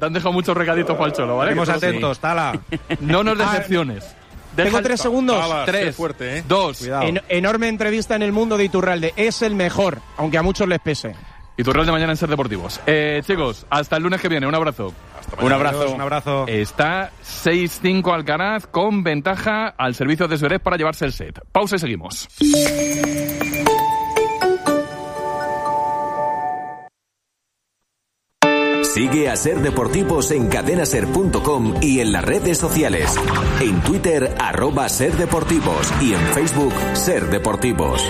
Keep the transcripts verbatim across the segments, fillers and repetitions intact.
te han dejado muchos recaditos para el Cholo, ¿vale? Estemos atentos, Tala. No nos decepciones. Deja Tengo tres segundos. Tala, Tres, fuerte, ¿eh? dos. En, enorme entrevista en El Mundo de Iturralde. Es el mejor, aunque a muchos les pese. Iturralde mañana en Ser Deportivos. Eh, chicos, hasta el lunes que viene. Un abrazo. Un abrazo. Adiós, un abrazo. Está seis cinco Alcaraz con ventaja al servicio de Zverev para llevarse el set. Pausa y seguimos. Sigue a Ser Deportivos en cadena ser punto com y en las redes sociales. En Twitter, arroba Ser Deportivos y en Facebook, Ser Deportivos.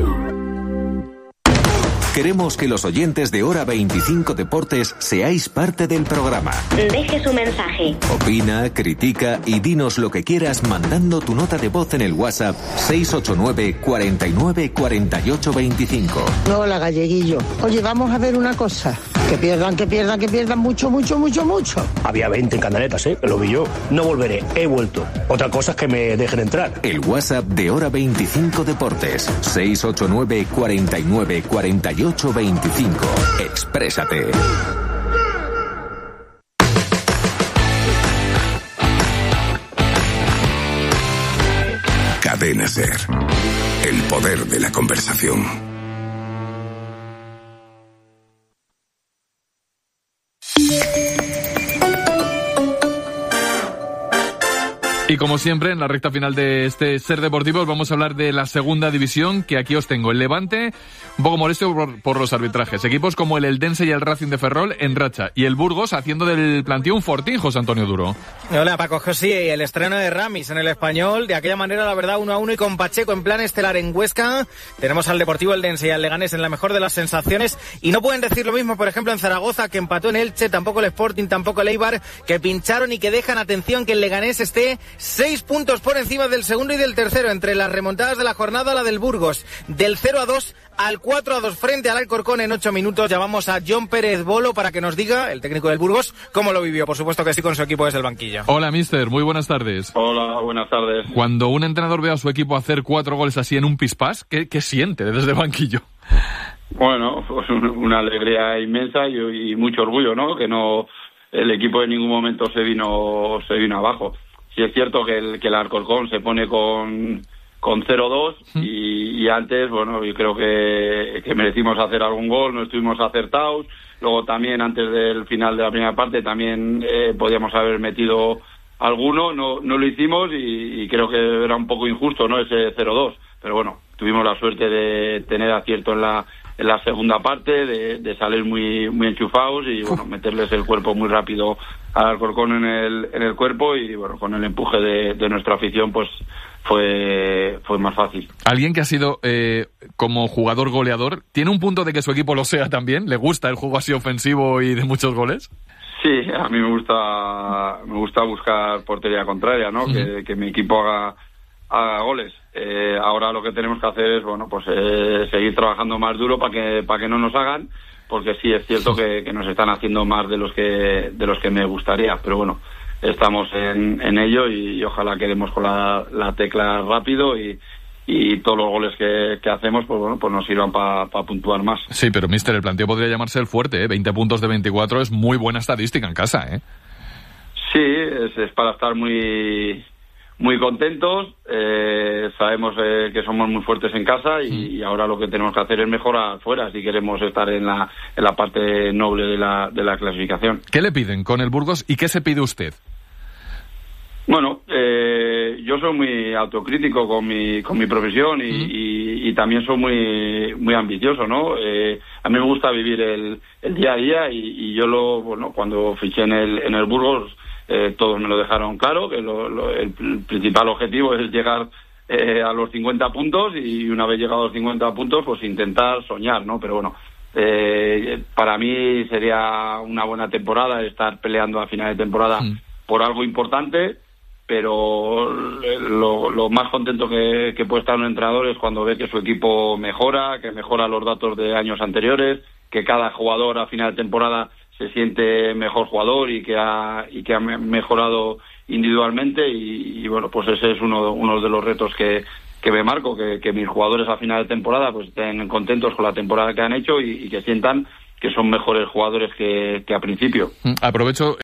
Queremos que los oyentes de Hora veinticinco Deportes seáis parte del programa. Deje su mensaje. Opina, critica y dinos lo que quieras mandando tu nota de voz en el WhatsApp seis ocho nueve, cuarenta y nueve, cuarenta y ocho veinticinco. Hola, Galleguillo. Oye, vamos a ver una cosa. Que pierdan, que pierdan, que pierdan mucho, mucho, mucho, mucho. Había veinte en Candaletas, ¿eh? Lo vi yo. No volveré, he vuelto. Otra cosa es que me dejen entrar. El WhatsApp de Hora veinticinco Deportes. seis ocho nueve, cuarenta y nueve, cuarenta y ocho veinticinco. Exprésate. Cadena Ser. El poder de la conversación. Y como siempre, en la recta final de este Ser Deportivos vamos a hablar de la segunda división, que aquí os tengo. El Levante, un poco molesto por, por los arbitrajes. Equipos como el Eldense y el Racing de Ferrol en racha. Y el Burgos haciendo del plantío un fortín, José Antonio Duro. Hola, Paco José. El estreno de Ramis en el Español. De aquella manera, la verdad, uno a uno y con Pacheco en plan estelar en Huesca. Tenemos al Deportivo Eldense y al Leganés en la mejor de las sensaciones. Y no pueden decir lo mismo, por ejemplo, en Zaragoza, que empató en Elche, tampoco el Sporting, tampoco el Eibar, que pincharon y que dejan, atención, que el Leganés esté seis puntos por encima del segundo y del tercero, entre las remontadas de la jornada, la del Burgos, del cero a dos al cuatro a dos frente al Alcorcón en ocho minutos. Llamamos a John Pérez Bolo para que nos diga, el técnico del Burgos, cómo lo vivió. Por supuesto que sí, con su equipo desde el banquillo. Hola, mister, muy buenas tardes. Hola, buenas tardes. Cuando un entrenador ve a su equipo hacer cuatro goles así en un pispás, ¿qué, qué siente desde el banquillo? Bueno, pues una alegría inmensa y, y mucho orgullo, ¿no? Que no, el equipo en ningún momento se vino, se vino abajo. Sí es cierto que el, que el Alcorcón se pone con, con cero dos y, y antes, bueno, yo creo que, que merecimos hacer algún gol, no estuvimos acertados. Luego también, antes del final de la primera parte, también eh, podíamos haber metido alguno, no, no lo hicimos y, y creo que era un poco injusto, ¿no?, ese cero dos. Pero bueno, tuvimos la suerte de tener acierto en la en la segunda parte, de, de salir muy muy enchufados y bueno, meterles el cuerpo muy rápido al Alcorcón en el en el cuerpo y bueno, con el empuje de, de nuestra afición pues fue fue más fácil. Alguien que ha sido eh, como jugador goleador, ¿tiene un punto de que su equipo lo sea también? ¿Le gusta el juego así ofensivo y de muchos goles? Sí, a mí me gusta me gusta buscar portería contraria, ¿no? Uh-huh. que, que mi equipo haga haga goles. Eh, ahora lo que tenemos que hacer es, bueno, pues eh, seguir trabajando más duro para que para que no nos hagan, porque sí es cierto que, que nos están haciendo más de los que de los que me gustaría, pero bueno, estamos en, en ello y, y ojalá quedemos con la, la tecla rápido y, y todos los goles que, que hacemos, pues bueno, pues nos sirvan para pa puntuar más. Sí, pero mister, el planteo podría llamarse el fuerte, ¿eh? veinte puntos de veinticuatro es muy buena estadística en casa, ¿eh? Sí, es, es para estar muy muy contentos, eh, sabemos eh, que somos muy fuertes en casa y, y ahora lo que tenemos que hacer es mejorar fuera si queremos estar en la en la parte noble de la de la clasificación. ¿Qué le piden con el Burgos y qué se pide usted? Bueno, eh, yo soy muy autocrítico con mi con mi profesión y, uh-huh. y, y también soy muy muy ambicioso, ¿no? Eh, a mí me gusta vivir el, el día a día y, y yo lo bueno cuando fiché en el en el Burgos Eh, todos me lo dejaron claro, que lo, lo, el, el principal objetivo es llegar eh, a los cincuenta puntos y una vez llegado a los cincuenta puntos, pues intentar soñar, ¿no? Pero bueno, eh, para mí sería una buena temporada estar peleando a final de temporada sí. por algo importante, pero lo, lo más contento que, que puede estar un entrenador es cuando ve que su equipo mejora, que mejora los datos de años anteriores, que cada jugador a final de temporada se siente mejor jugador y que ha y que ha mejorado individualmente y, y bueno, pues ese es uno, uno de los retos que, que me marco, que, que mis jugadores a final de temporada pues estén contentos con la temporada que han hecho y, y que sientan que son mejores jugadores que, que a principio. Aprovecho